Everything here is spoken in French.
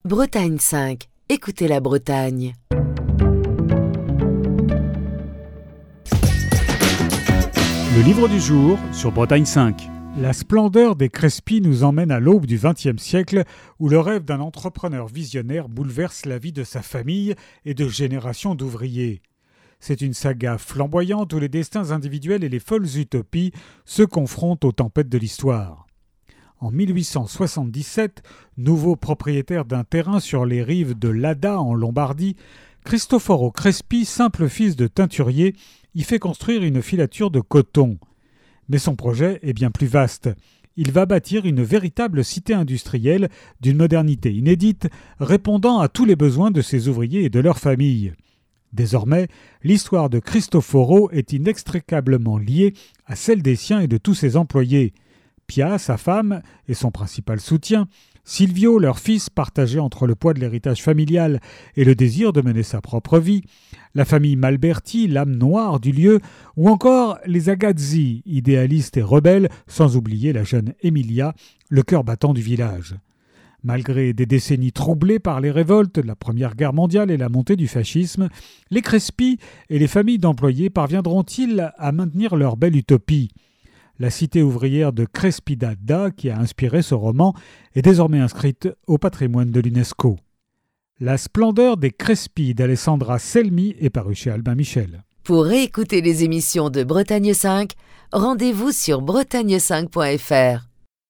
Bretagne 5. Écoutez la Bretagne. Le livre du jour sur Bretagne 5. La splendeur des Crespy nous emmène à l'aube du XXe siècle où le rêve d'un entrepreneur visionnaire bouleverse la vie de sa famille et de générations d'ouvriers. C'est une saga flamboyante où les destins individuels et les folles utopies se confrontent aux tempêtes de l'histoire. En 1877, nouveau propriétaire d'un terrain sur les rives de l'Adda en Lombardie, Cristoforo Crespi, simple fils de teinturier, y fait construire une filature de coton. Mais son projet est bien plus vaste. Il va bâtir une véritable cité industrielle d'une modernité inédite, répondant à tous les besoins de ses ouvriers et de leurs familles. Désormais, l'histoire de Cristoforo est inextricablement liée à celle des siens et de tous ses employés. Pia, sa femme, et son principal soutien, Silvio, leur fils, partagé entre le poids de l'héritage familial et le désir de mener sa propre vie, la famille Malberti, l'âme noire du lieu, ou encore les Agazzi, idéalistes et rebelles, sans oublier la jeune Emilia, le cœur battant du village. Malgré des décennies troublées par les révoltes, la Première Guerre mondiale et la montée du fascisme, les Crespy et les familles d'employés parviendront-ils à maintenir leur belle utopie ? La cité ouvrière de Crespi d'Adda, qui a inspiré ce roman, est désormais inscrite au patrimoine de l'UNESCO. La splendeur des Crespy d'Alessandra Selmi est parue chez Albin Michel. Pour réécouter les émissions de Bretagne 5, rendez-vous sur bretagne5.fr.